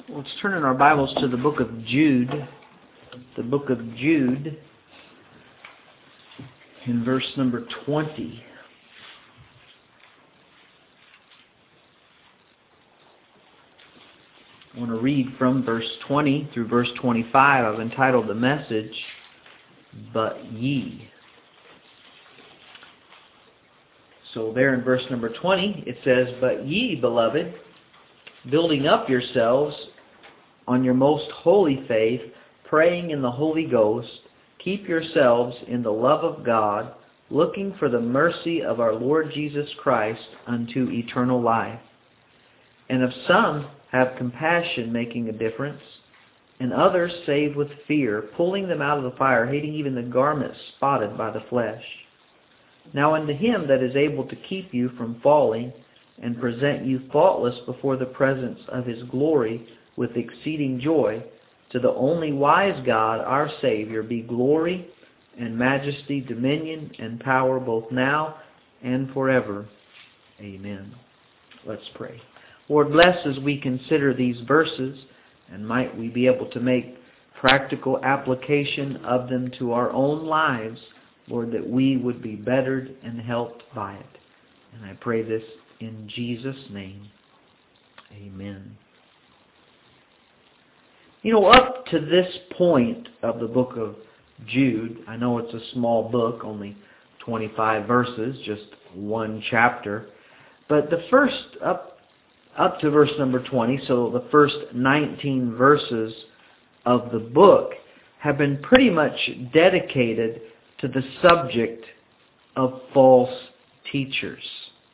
Let's turn in our Bibles to the book of Jude. The book of Jude in verse number 20. I want to read from verse 20 through verse 25. I've entitled the message, But Ye. So there in verse number 20 it says, But ye, beloved, building up yourselves on your most holy faith, praying in the Holy Ghost, keep yourselves in the love of God, looking for the mercy of our Lord Jesus Christ unto eternal life. And of some have compassion, making a difference, and others save with fear, pulling them out of the fire, hating even the garment spotted by the flesh. Now unto him that is able to keep you from falling, and present you faultless before the presence of his glory with exceeding joy, to the only wise God, our Savior, be glory and majesty, dominion and power, both now and forever. Amen. Let's pray. Lord, bless as we consider these verses, and might we be able to make practical application of them to our own lives, Lord, that we would be bettered and helped by it. And I pray this in Jesus' name. Amen. You know, up to this point of the book of Jude, I know it's a small book, only 25 verses, just one chapter, but the first, up to verse number 20, so the first 19 verses of the book have been pretty much dedicated to the subject of false teachers.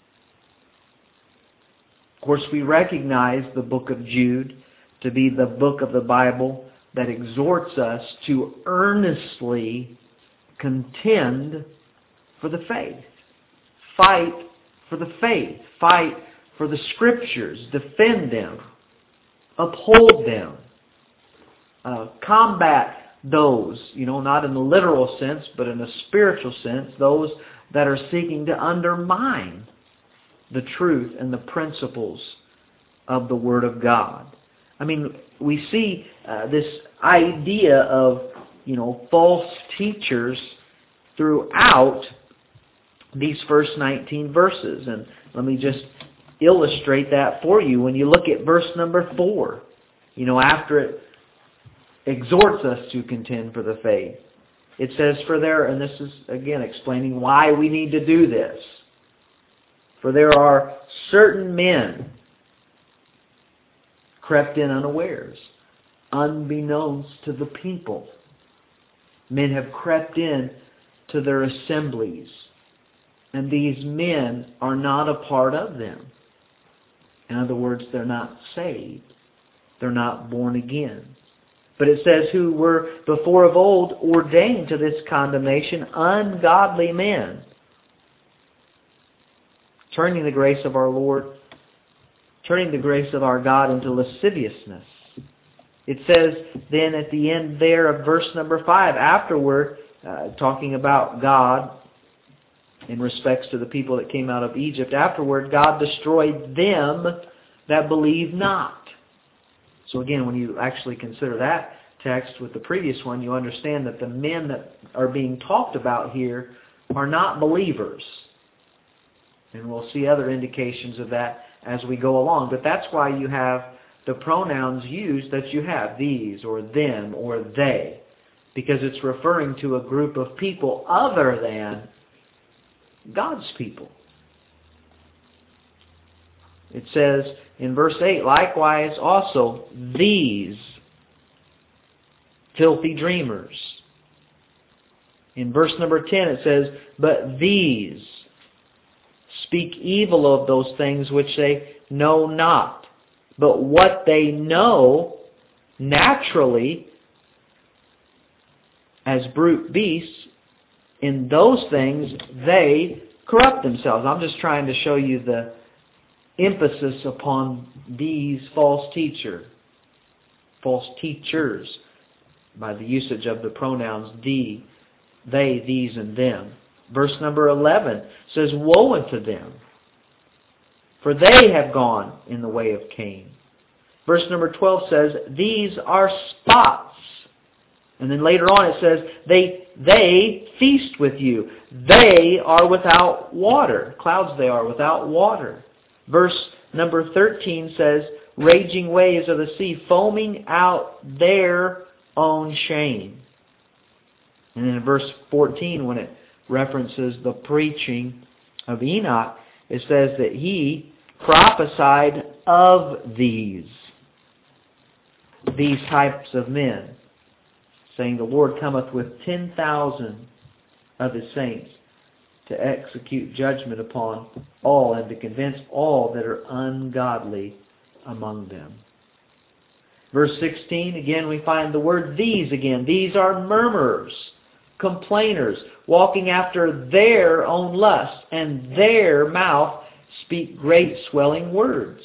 Of course, we recognize the book of Jude to be the book of the Bible that exhorts us to earnestly contend for the faith. Fight for the faith. Fight for the Scriptures. Defend them. Uphold them. Combat those, not in the literal sense, but in a spiritual sense, those that are seeking to undermine the truth and the principles of the Word of God. I mean, we see this idea of, false teachers throughout these first 19 verses. And let me just illustrate that for you. When you look at verse number 4, after it exhorts us to contend for the faith, it says, for there, and this is again explaining why we need to do this, for there are certain men crept in unawares, unbeknownst to the people. Men have crept in to their assemblies, and these men are not a part of them. In other words, they're not saved. They're not born again. But it says, who were before of old ordained to this condemnation, ungodly men, turning the grace of our God into lasciviousness. It says then at the end there of verse number 5, afterward, talking about God in respects to the people that came out of Egypt, afterward God destroyed them that believe not. So again, when you actually consider that text with the previous one, you understand that the men that are being talked about here are not believers. And we'll see other indications of that as we go along. But that's why you have the pronouns used that you have, these or them or they, because it's referring to a group of people other than God's people. It says in verse 8, likewise also these filthy dreamers. In verse number 10 it says, but these speak evil of those things which they know not. But what they know naturally as brute beasts, in those things they corrupt themselves. I'm just trying to show you the emphasis upon these false teachers, by the usage of the pronouns they, these, and them. Verse number 11 says, woe unto them, for they have gone in the way of Cain, Verse number 12 says, these are spots. And then later on it says, they feast with you. They are without water. Clouds they are without water. Verse number 13 says, raging waves of the sea, foaming out their own shame. And then in verse 14, when it references the preaching of Enoch, it says that he prophesied of these types of men, saying, the Lord cometh with 10,000 of His saints to execute judgment upon all and to convince all that are ungodly among them. Verse 16, again we find the word these again. These are murmurers, complainers, walking after their own lusts, and their mouth speak great swelling words.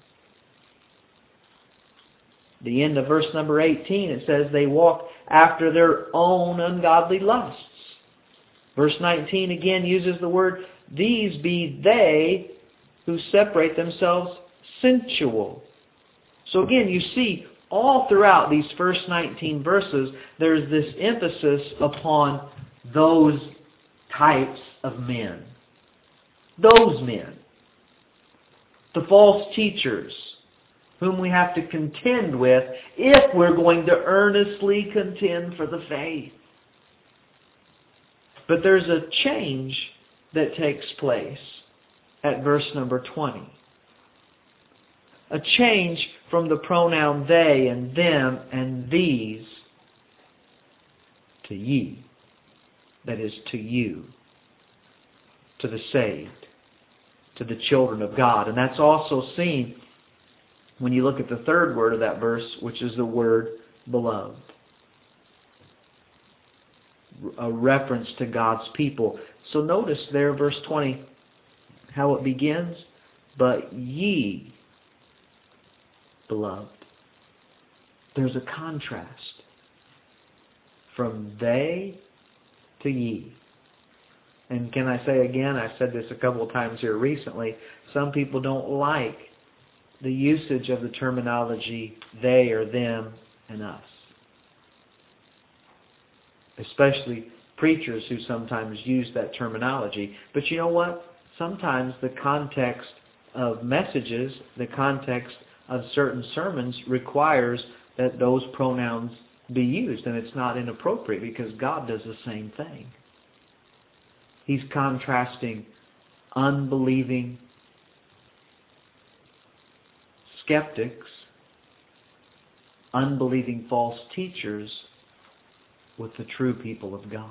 The end of verse number 18, it says they walk after their own ungodly lusts. Verse 19 again uses the word, these be they who separate themselves sensual. So again, you see all throughout these first 19 verses, there's this emphasis upon those types of men. Those men. The false teachers, whom we have to contend with if we're going to earnestly contend for the faith. But there's a change that takes place at verse number 20. A change from the pronoun they and them and these to ye. That is, to you, to the saved, to the children of God. And that's also seen when you look at the third word of that verse, which is the word beloved. A reference to God's people. So notice there, verse 20, how it begins. But ye, beloved. There's a contrast from they to ye. And can I say again, I've said this a couple of times here recently, some people don't like the usage of the terminology they or them and us. Especially preachers who sometimes use that terminology. But you know what? Sometimes the context of messages, the context of certain sermons requires that those pronouns be used. And it's not inappropriate because God does the same thing. He's contrasting unbelieving skeptics, unbelieving false teachers with the true people of God.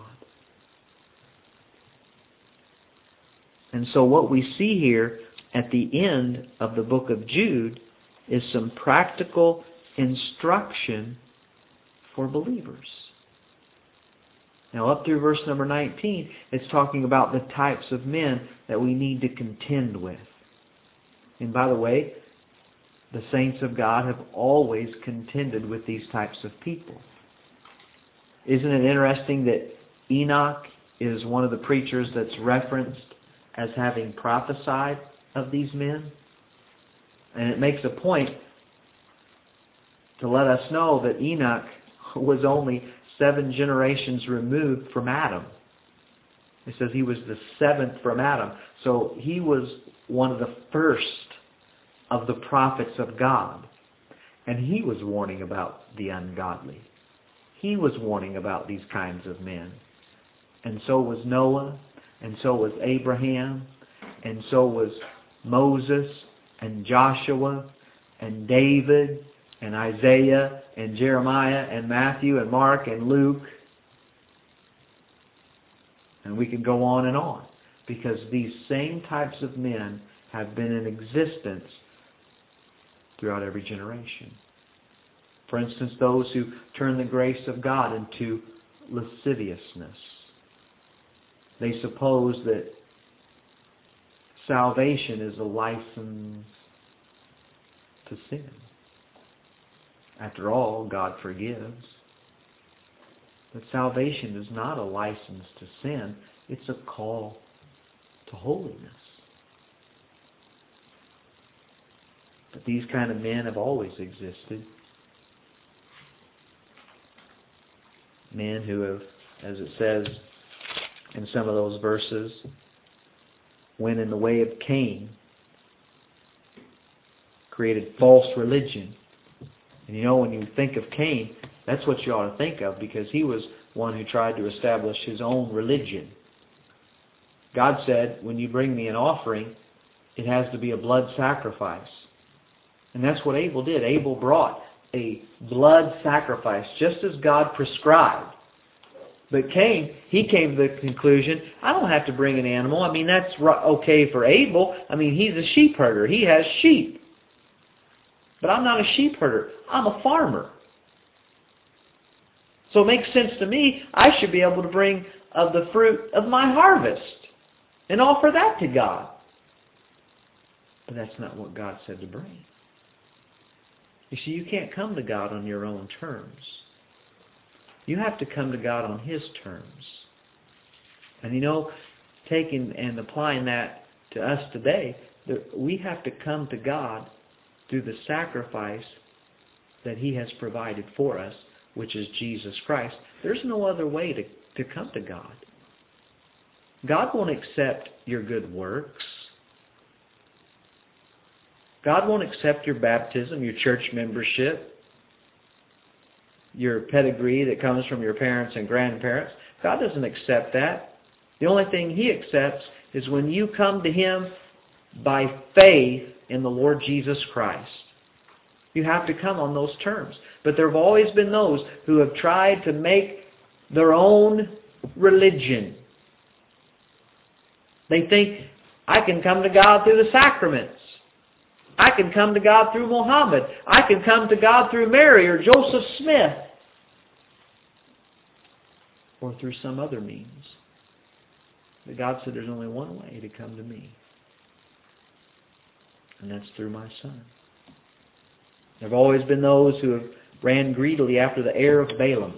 And so what we see here at the end of the book of Jude is some practical instruction for believers. Now up through verse number 19, it's talking about the types of men that we need to contend with. And by the way, the saints of God have always contended with these types of people. Isn't it interesting that Enoch is one of the preachers that's referenced as having prophesied of these men? And it makes a point to let us know that Enoch was only 7 generations removed from Adam. It says he was the 7th from Adam. So he was one of the first of the prophets of God. And he was warning about the ungodly. He was warning about these kinds of men. And so was Noah, and so was Abraham, and so was Moses, and Joshua, and David, and Isaiah, and Jeremiah, and Matthew, and Mark, and Luke. And we could go on, because these same types of men have been in existence throughout every generation. For instance, those who turn the grace of God into lasciviousness. They suppose that salvation is a license to sin. After all, God forgives. But salvation is not a license to sin. It's a call to holiness. But these kind of men have always existed. Men who have, as it says in some of those verses, went in the way of Cain, created false religion. And you know, when you think of Cain, that's what you ought to think of, because he was one who tried to establish his own religion. God said, when you bring me an offering, it has to be a blood sacrifice. And that's what Abel did. Abel brought a blood sacrifice, just as God prescribed. But Cain, he came to the conclusion, I don't have to bring an animal. I mean, that's okay for Abel. I mean, he's a sheep herder. He has sheep. But I'm not a sheep herder. I'm a farmer. So it makes sense to me, I should be able to bring of the fruit of my harvest and offer that to God. But that's not what God said to bring. You see, you can't come to God on your own terms. You have to come to God on His terms. And you know, taking and applying that to us today, we have to come to God through the sacrifice that He has provided for us, which is Jesus Christ. There's no other way to come to God. God won't accept your good works. God won't accept your baptism, your church membership, your pedigree that comes from your parents and grandparents. God doesn't accept that. The only thing He accepts is when you come to Him by faith in the Lord Jesus Christ. You have to come on those terms. But there have always been those who have tried to make their own religion. They think, I can come to God through the sacraments. I can come to God through Muhammad. I can come to God through Mary or Joseph Smith. Or through some other means. But God said there's only one way to come to me. And that's through my Son. There have always been those who have ran greedily after the heir of Balaam.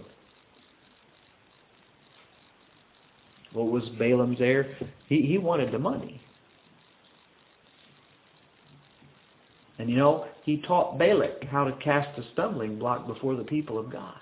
What was Balaam's heir? He wanted the money. And you know, he taught Balak how to cast a stumbling block before the people of God.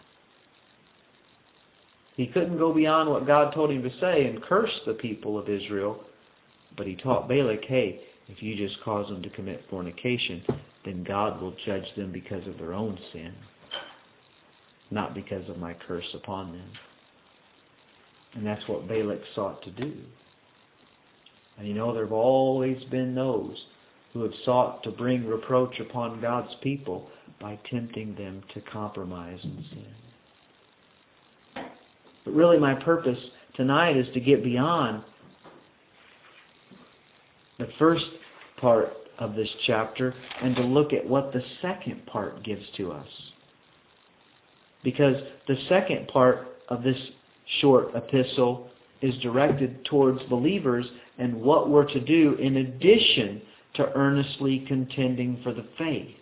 He couldn't go beyond what God told him to say and curse the people of Israel. But he taught Balak, hey, if you just cause them to commit fornication, then God will judge them because of their own sin, not because of my curse upon them. And that's what Balak sought to do. And you know, there have always been those who have sought to bring reproach upon God's people by tempting them to compromise and sin. But really my purpose tonight is to get beyond the first part of this chapter and to look at what the second part gives to us. Because the second part of this short epistle is directed towards believers and what we're to do in addition to earnestly contending for the faith.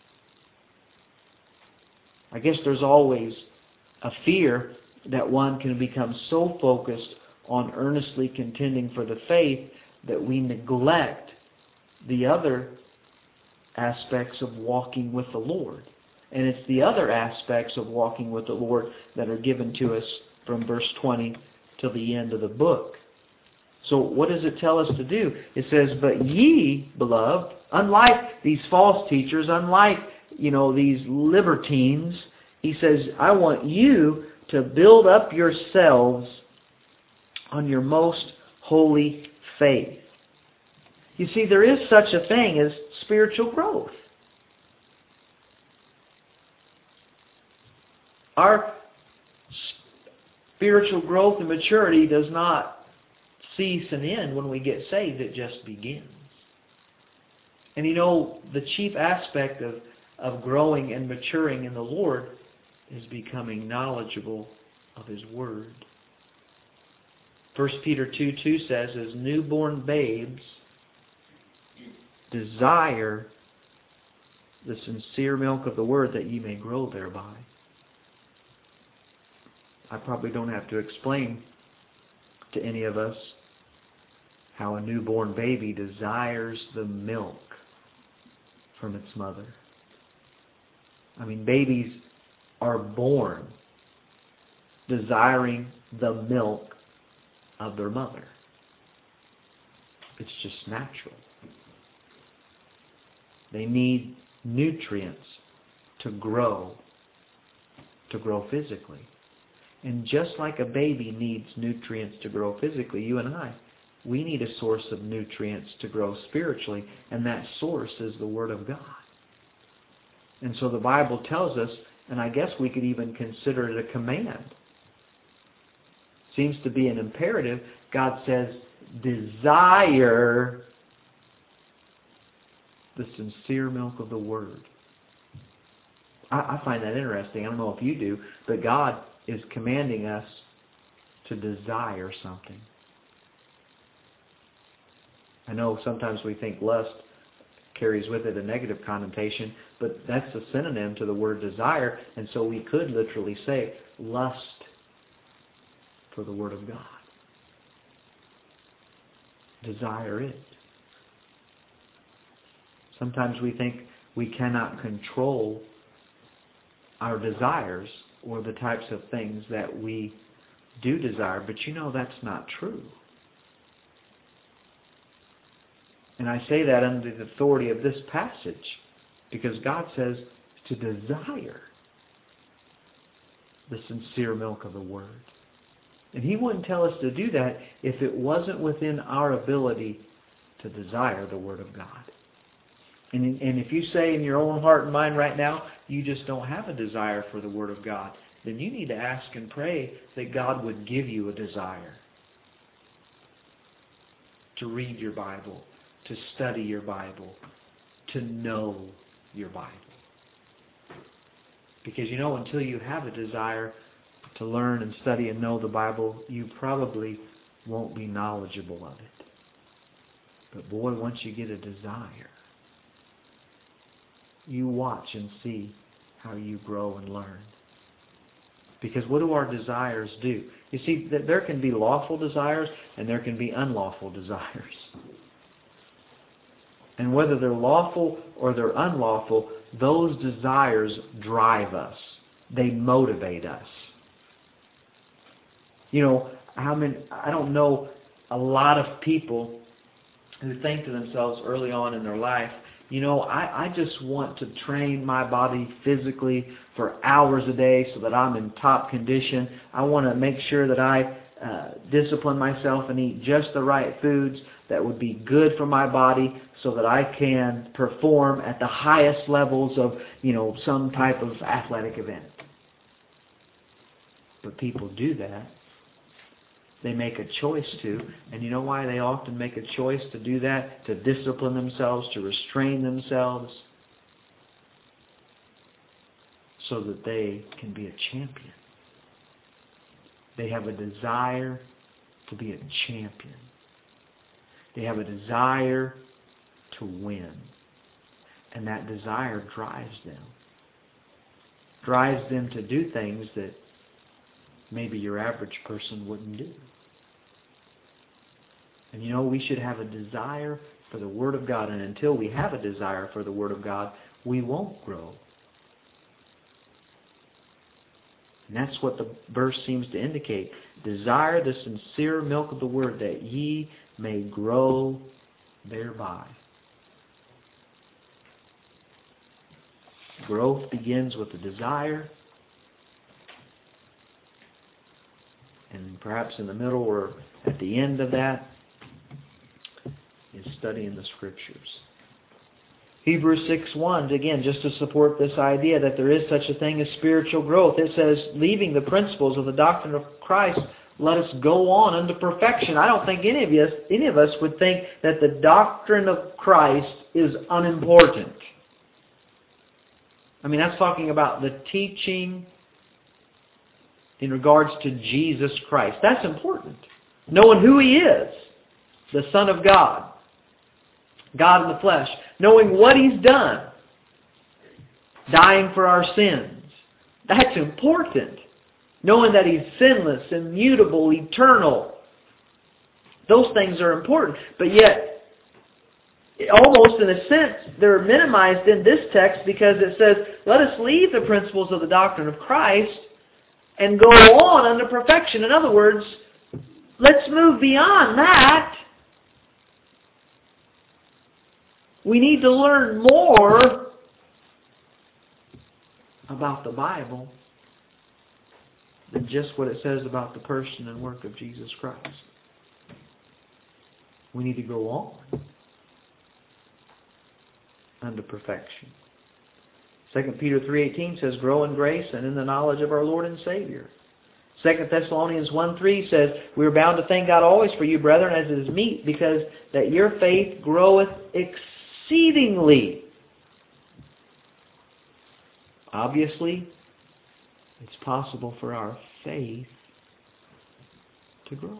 I guess there's always a fear that one can become so focused on earnestly contending for the faith that we neglect the other aspects of walking with the Lord. And it's the other aspects of walking with the Lord that are given to us from verse 20 till the end of the book. So what does it tell us to do? It says, but ye, beloved, unlike these false teachers, unlike, these libertines, he says, I want you to build up yourselves on your most holy faith. You see, there is such a thing as spiritual growth. Our spiritual growth and maturity does not cease and end when we get saved. It just begins. And the chief aspect of growing and maturing in the Lord is becoming knowledgeable of His Word. 1 Peter 2:2 says, as newborn babes, desire the sincere milk of the Word that ye may grow thereby. I probably don't have to explain to any of us how a newborn baby desires the milk. from its mother. I mean, babies are born desiring the milk of their mother. It's just natural. They need nutrients to grow physically. And just like a baby needs nutrients to grow physically, you and I, we need a source of nutrients to grow spiritually, and that source is the Word of God. And so the Bible tells us, and I guess we could even consider it a command. Seems to be an imperative. God says, desire the sincere milk of the Word. I find that interesting. I don't know if you do, but God is commanding us to desire something. I know sometimes we think lust carries with it a negative connotation, but that's a synonym to the word desire, and so we could literally say lust for the Word of God. Desire it. Sometimes we think we cannot control our desires or the types of things that we do desire, but you know that's not true. And I say that under the authority of this passage because God says to desire the sincere milk of the Word. And He wouldn't tell us to do that if it wasn't within our ability to desire the Word of God. And if you say in your own heart and mind right now, you just don't have a desire for the Word of God, then you need to ask and pray that God would give you a desire to read your Bible, to study your Bible, to know your Bible. Because you know, until you have a desire to learn and study and know the Bible, you probably won't be knowledgeable of it. But boy, once you get a desire, you watch and see how you grow and learn. Because what do our desires do? You see, there can be lawful desires and there can be unlawful desires. And whether they're lawful or they're unlawful, those desires drive us. They motivate us. You know, I don't know a lot of people who think to themselves early on in their life, you know, I just want to train my body physically for hours a day so that I'm in top condition. I want to make sure that I discipline myself and eat just the right foods that would be good for my body so that I can perform at the highest levels of, you know, some type of athletic event. But people do that. They make a choice to. And you know why they often make a choice to do that? To discipline themselves, to restrain themselves, so that they can be a champion. They have a desire to be a champion. They have a desire to win. And that desire drives them. Drives them to do things that maybe your average person wouldn't do. And you know, we should have a desire for the Word of God. And until we have a desire for the Word of God, we won't grow. And that's what the verse seems to indicate. Desire the sincere milk of the Word, that ye may grow thereby. Growth begins with a desire. And perhaps in the middle or at the end of that is studying the Scriptures. Hebrews 6:1, again, just to support this idea that there is such a thing as spiritual growth. It says, leaving the principles of the doctrine of Christ, let us go on unto perfection. I don't think any of us would think that the doctrine of Christ is unimportant. I mean, that's talking about the teaching in regards to Jesus Christ. That's important. Knowing who He is, the Son of God, God in the flesh. Knowing what He's done, dying for our sins. That's important. Knowing that He's sinless, immutable, eternal. Those things are important. But yet, almost in a sense, they're minimized in this text because it says, let us leave the principles of the doctrine of Christ and go on unto perfection. In other words, let's move beyond that. We need to learn more about the Bible than just what it says about the person and work of Jesus Christ. We need to go on unto perfection. 2 Peter 3:18 says, grow in grace and in the knowledge of our Lord and Savior. 2 Thessalonians 1:3 says, we are bound to thank God always for you, brethren, as it is meet, because that your faith groweth exceedingly. Obviously, it's possible for our faith to grow.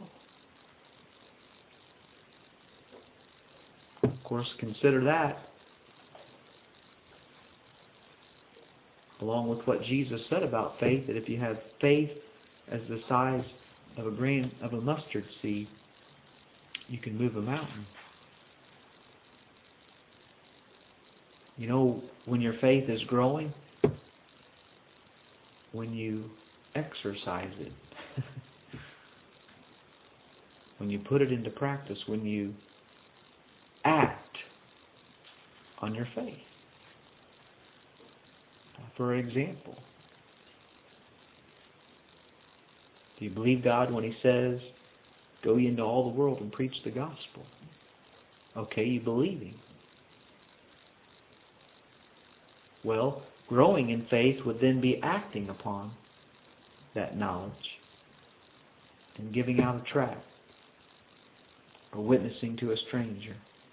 Of course, consider that along with what Jesus said about faith, that if you have faith as the size of a grain of a mustard seed, you can move a mountain. You know, when your faith is growing, when you exercise it, when you put it into practice, when you act on your faith. For example, do you believe God when He says, go ye into all the world and preach the gospel? Okay, you believe Him. Well, growing in faith would then be acting upon that knowledge and giving out a tract or witnessing to a stranger.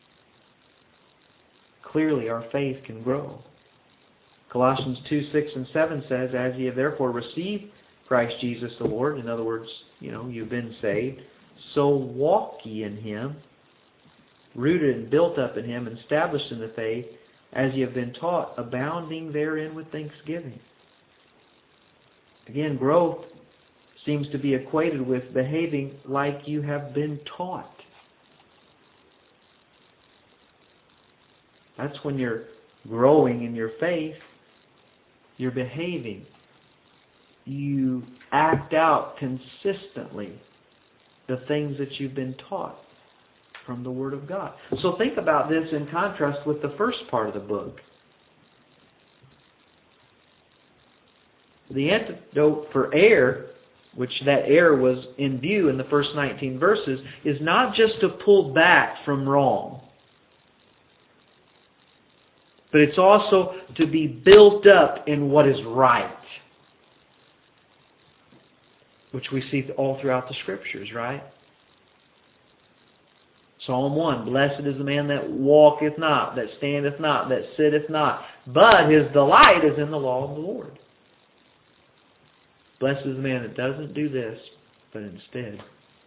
Clearly, our faith can grow. Colossians 2:6 and 7 says, as ye have therefore received Christ Jesus the Lord, in other words, you've been saved, so walk ye in Him, rooted and built up in Him, and established in the faith, as ye have been taught, abounding therein with thanksgiving. Again, growth seems to be equated with behaving like you have been taught. That's when you're growing in your faith, you're behaving. You act out consistently the things that you've been taught from the Word of God. So think about this in contrast with the first part of the book. The antidote for error, which that error was in view in the first 19 verses, is not just to pull back from wrong, but it's also to be built up in what is right, which we see all throughout the Scriptures, right? Psalm 1, blessed is the man that walketh not, that standeth not, that sitteth not, but his delight is in the law of the Lord. Blessed is the man that doesn't do this, but instead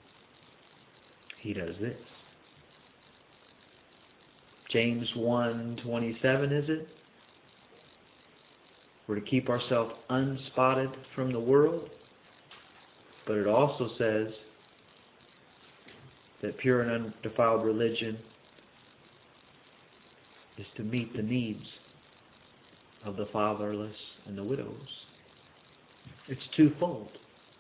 he does this. James 1:27, is it? We're to keep ourselves unspotted from the world, but it also says that pure and undefiled religion is to meet the needs of the fatherless and the widows. It's twofold.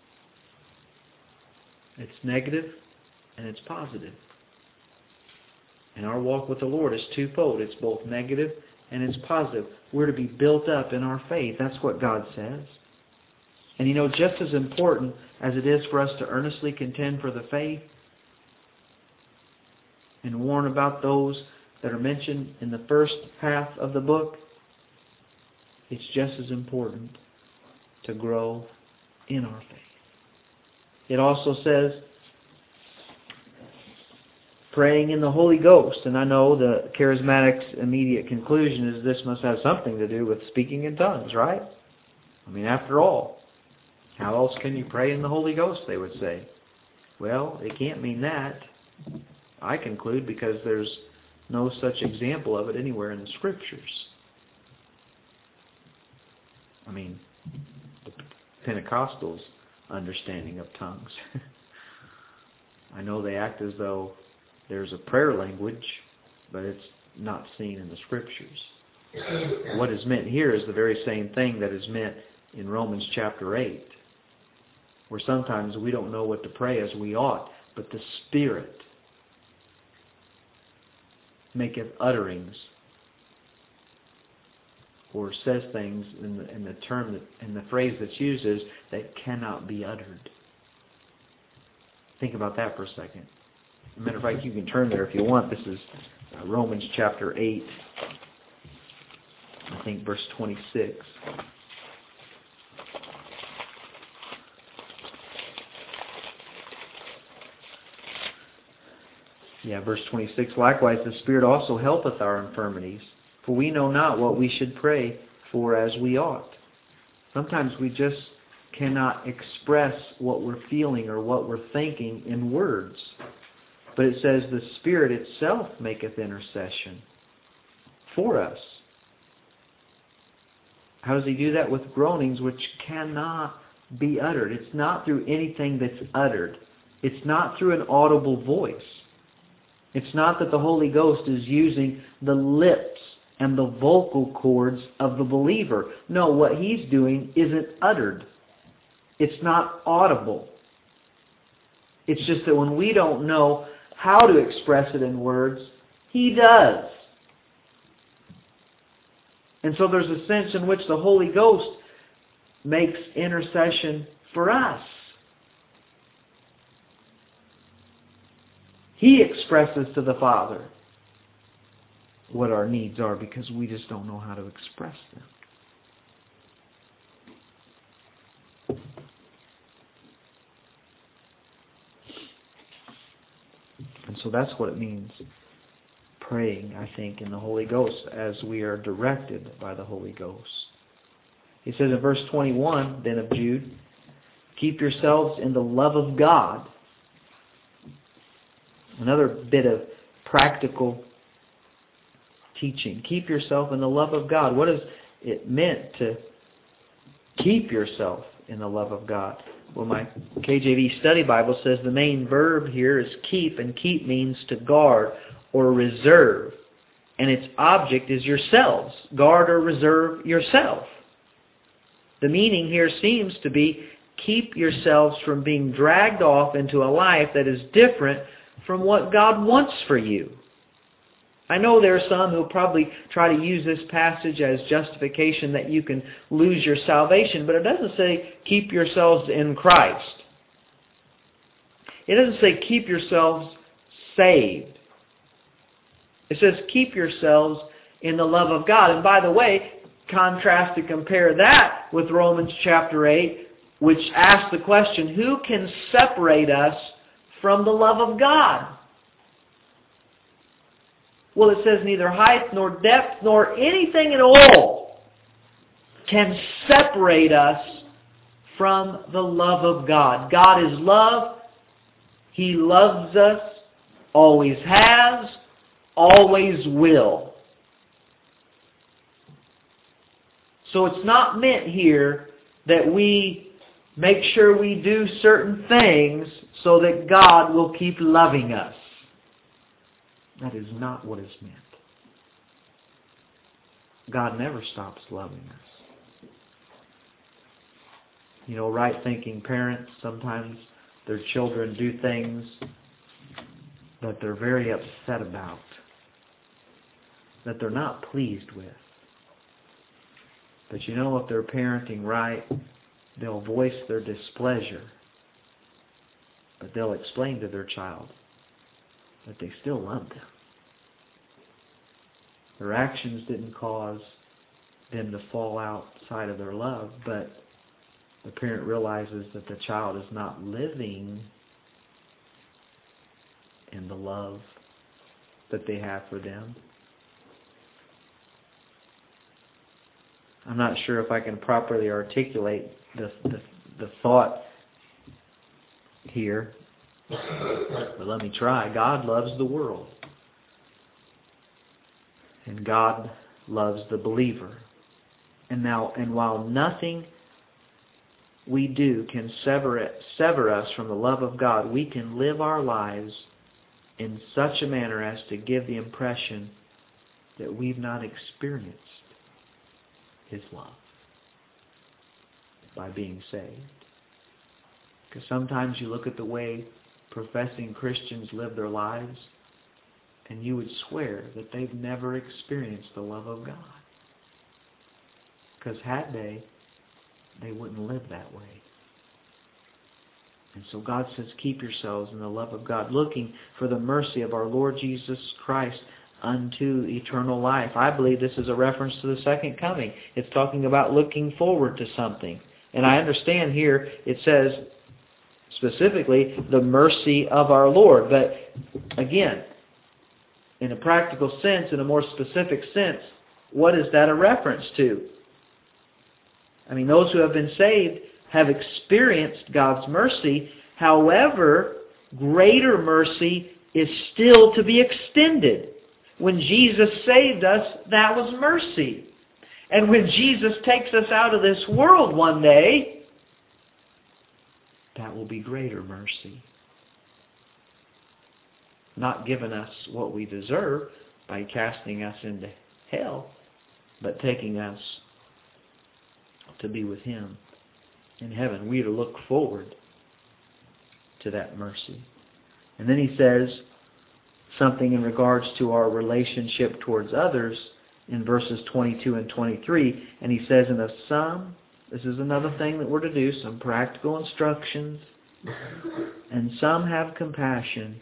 It's negative and it's positive. And our walk with the Lord is twofold. It's both negative and it's positive. We're to be built up in our faith. That's what God says. And just as important as it is for us to earnestly contend for the faith and warn about those that are mentioned in the first half of the book, it's just as important to grow in our faith. It also says, praying in the Holy Ghost. And I know the charismatics' immediate conclusion is this must have something to do with speaking in tongues, right? I mean, after all, how else can you pray in the Holy Ghost, they would say. Well, it can't mean that, I conclude, because there's no such example of it anywhere in the Scriptures. I mean, the Pentecostals' understanding of tongues. I know they act as though there's a prayer language, but it's not seen in the Scriptures. What is meant here is the very same thing that is meant in Romans chapter 8, where sometimes we don't know what to pray as we ought, but the Spirit maketh utterings, or says things in the term that, in the phrase that's used is that cannot be uttered. Think about that for a second. As a matter of fact, you can turn there if you want. This is Romans chapter 8, I think verse 26. Yeah, verse 26. Likewise, the Spirit also helpeth our infirmities, for we know not what we should pray for as we ought. Sometimes we just cannot express what we're feeling or what we're thinking in words. But it says the Spirit itself maketh intercession for us. How does He do that? With groanings which cannot be uttered. It's not through anything that's uttered. It's not through an audible voice. It's not that the Holy Ghost is using the lips and the vocal cords of the believer. No, what He's doing isn't uttered. It's not audible. It's just that when we don't know how to express it in words, He does. And so there's a sense in which the Holy Ghost makes intercession for us. He expresses to the Father what our needs are because we just don't know how to express them. And so that's what it means, praying, I think, in the Holy Ghost as we are directed by the Holy Ghost. He says in verse 21, then of Jude, keep yourselves in the love of God. Another bit of practical teaching. Keep yourself in the love of God. What is it meant to keep yourself in the love of God? Well, my KJV Study Bible says the main verb here is keep, and keep means to guard or reserve. And its object is yourselves. Guard or reserve yourself. The meaning here seems to be keep yourselves from being dragged off into a life that is different from what God wants for you. I know there are some who probably try to use this passage as justification that you can lose your salvation, but it doesn't say keep yourselves in Christ. It doesn't say keep yourselves saved. It says keep yourselves in the love of God. And by the way, contrast and compare that with Romans chapter 8, which asks the question, who can separate us from the love of God? Well, it says neither height nor depth nor anything at all can separate us from the love of God. God is love. He loves us, always has, always will. So it's not meant here that we make sure we do certain things so that God will keep loving us. That is not what is meant. God never stops loving us. You know, right-thinking parents, sometimes their children do things that they're very upset about, that they're not pleased with. But you know, if they're parenting right, they'll voice their displeasure, but they'll explain to their child that they still love them. Their actions didn't cause them to fall outside of their love, but the parent realizes that the child is not living in the love that they have for them. I'm not sure if I can properly articulate the thought here, but let me try. God loves the world, and God loves the believer. And while nothing we do can sever us from the love of God, we can live our lives in such a manner as to give the impression that we've not experienced His love by being saved. Because sometimes you look at the way professing Christians live their lives, and you would swear that they've never experienced the love of God. Because had they wouldn't live that way. And so God says, keep yourselves in the love of God, looking for the mercy of our Lord Jesus Christ unto eternal life. I believe this is a reference to the second coming. It's talking about looking forward to something. And I understand here it says specifically the mercy of our Lord. But again, in a practical sense, in a more specific sense, what is that a reference to? I mean, those who have been saved have experienced God's mercy. However, greater mercy is still to be extended. When Jesus saved us, that was mercy. And when Jesus takes us out of this world one day, that will be greater mercy. Not giving us what we deserve by casting us into hell, but taking us to be with Him in heaven. We are to look forward to that mercy. And then he says something in regards to our relationship towards others in verses 22 and 23. And he says, and of some, this is another thing that we're to do, some practical instructions, and some have compassion,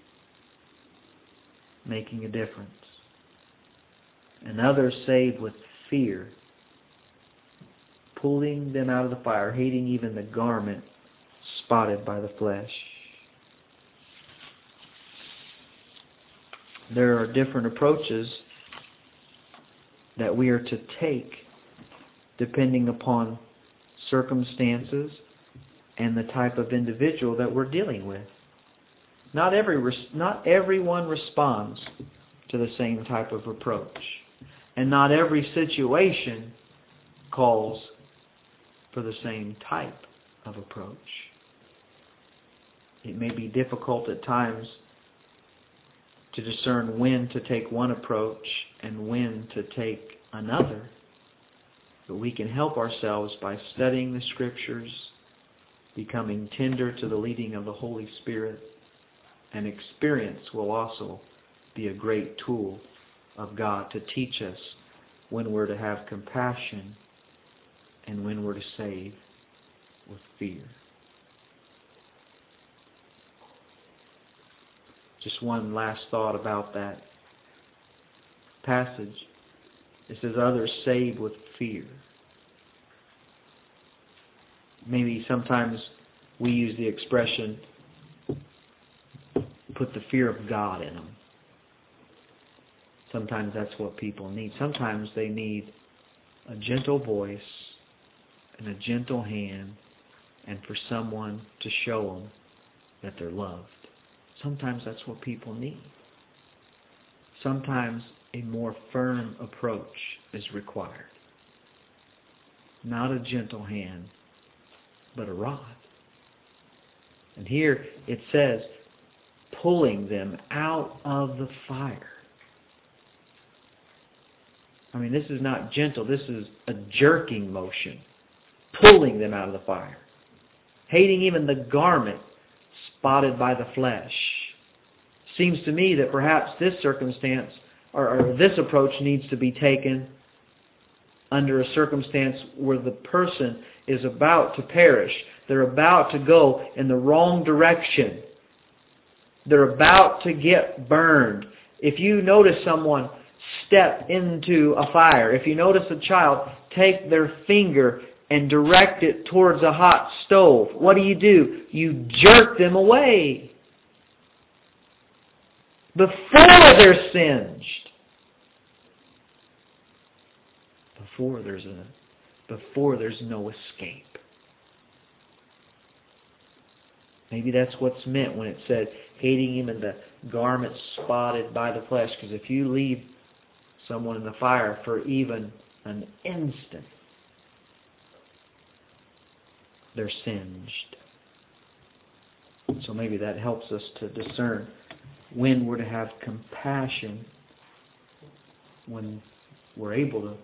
making a difference. And others save with fear, pulling them out of the fire, hating even the garment spotted by the flesh. There are different approaches that we are to take depending upon circumstances and the type of individual that we're dealing with. Not everyone responds to the same type of approach. And not every situation calls for the same type of approach. It may be difficult at times to discern when to take one approach and when to take another. But we can help ourselves by studying the Scriptures, becoming tender to the leading of the Holy Spirit, and experience will also be a great tool of God to teach us when we're to have compassion and when we're to save with fear. Just one last thought about that passage. It says, others save with fear. Maybe sometimes we use the expression, put the fear of God in them. Sometimes that's what people need. Sometimes they need a gentle voice and a gentle hand, and for someone to show them that they're loved. Sometimes that's what people need. Sometimes a more firm approach is required. Not a gentle hand, but a rod. And here it says, pulling them out of the fire. I mean, this is not gentle. This is a jerking motion. Pulling them out of the fire. Hating even the garment spotted by the flesh. Seems to me that perhaps this circumstance or this approach needs to be taken under a circumstance where the person is about to perish. They're about to go in the wrong direction. They're about to get burned. If you notice someone step into a fire, if you notice a child take their finger and direct it towards a hot stove, what do? You jerk them away before they're singed. Before there's no escape. Maybe that's what's meant when it said hating him in the garment spotted by the flesh. Because if you leave someone in the fire for even an instant, they're singed. So maybe that helps us to discern when we're to have compassion, when we're able to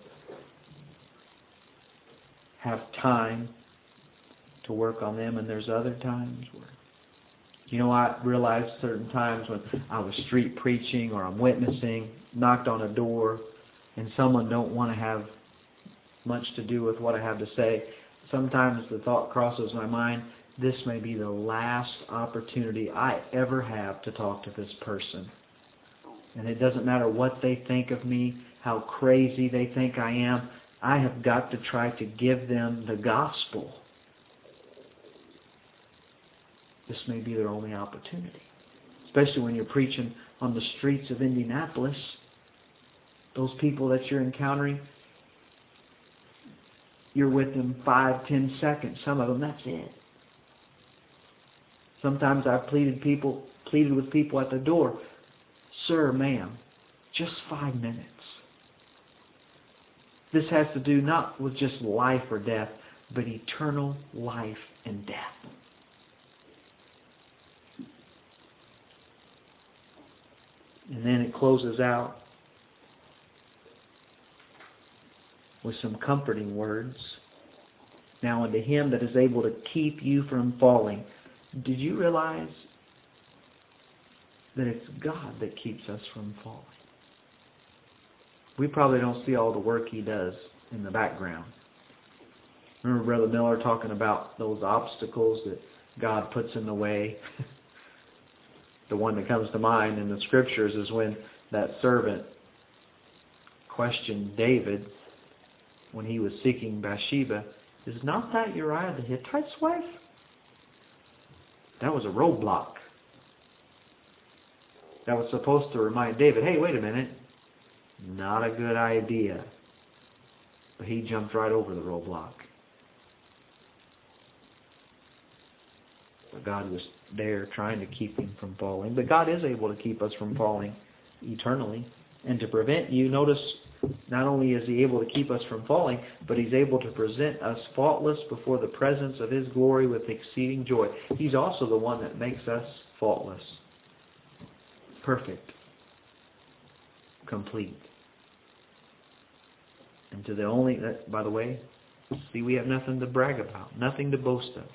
have time to work on them, and there's other times where, I realized certain times when I was street preaching or I'm witnessing, knocked on a door, and someone don't want to have much to do with what I have to say. Sometimes the thought crosses my mind, this may be the last opportunity I ever have to talk to this person. And it doesn't matter what they think of me, how crazy they think I am, I have got to try to give them the gospel. This may be their only opportunity. Especially when you're preaching on the streets of Indianapolis. Those people that you're encountering, you're with them 5-10 seconds. Some of them, that's it. Sometimes I've pleaded with people at the door, sir, ma'am, just 5 minutes. This has to do not with just life or death, but eternal life and death. And then it closes out with some comforting words. Now unto Him that is able to keep you from falling. Did you realize that it's God that keeps us from falling? We probably don't see all the work He does in the background. Remember Brother Miller talking about those obstacles that God puts in the way? The one that comes to mind in the Scriptures is when that servant questioned David when he was seeking Bathsheba, is not that Uriah the Hittite's wife? That was a roadblock. That was supposed to remind David, hey, wait a minute, not a good idea. But he jumped right over the roadblock. But God was there trying to keep him from falling. But God is able to keep us from falling eternally. And to prevent you, notice, not only is He able to keep us from falling, but He's able to present us faultless before the presence of His glory with exceeding joy. He's also the one that makes us faultless, perfect, complete. And to the only, by the way, see, we have nothing to brag about, nothing to boast of.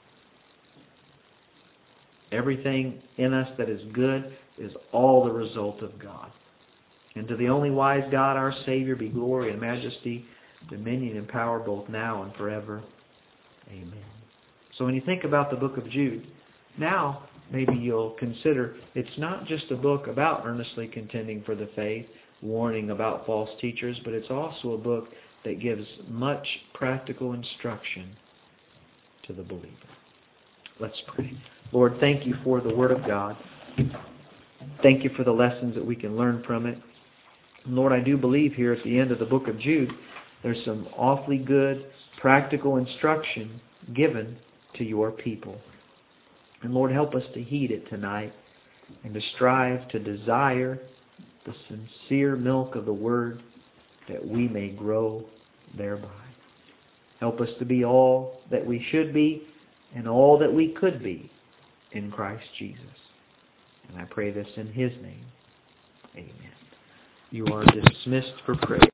Everything in us that is good is all the result of God. And to the only wise God, our Savior, be glory and majesty, dominion and power both now and forever. Amen. So when you think about the book of Jude, now maybe you'll consider it's not just a book about earnestly contending for the faith, warning about false teachers, but it's also a book that gives much practical instruction to the believer. Let's pray. Lord, thank you for the Word of God. Thank you for the lessons that we can learn from it. Lord, I do believe here at the end of the book of Jude, there's some awfully good practical instruction given to your people. And Lord, help us to heed it tonight and to strive to desire the sincere milk of the Word that we may grow thereby. Help us to be all that we should be and all that we could be in Christ Jesus. And I pray this in His name. Amen. You are dismissed for prayer.